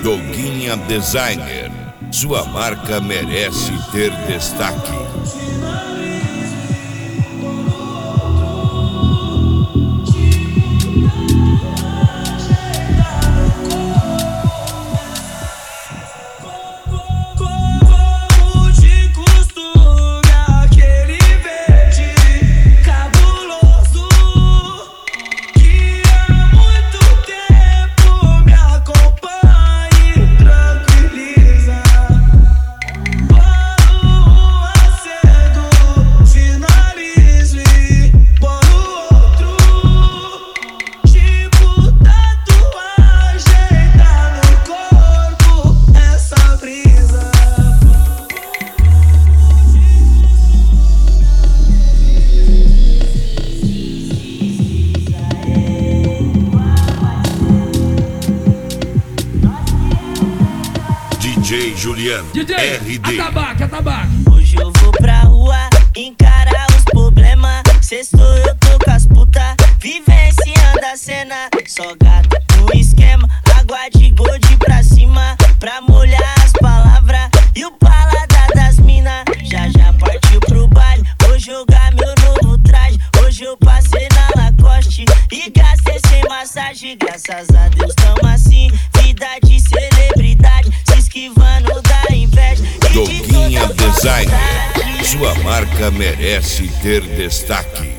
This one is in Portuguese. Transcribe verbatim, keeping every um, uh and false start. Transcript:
Doguinha Designer, sua marca merece ter destaque. D J Juliano, D J, R D. atabaque, atabaque. Hoje eu vou pra rua encarar os problemas. Sextou, eu tô com as puta, vivenciando a cena. Só gato no esquema, água de gold pra cima, pra molhar as palavras e o paladar das mina. Já já partiu pro baile, vou jogar meu novo traje. Hoje eu passei na Lacoste e gastei sem massagem. Graças a Deus tamo assim, vida de celebridade, se esquivando da inveja. Doguinha Designer, sua marca merece ter destaque.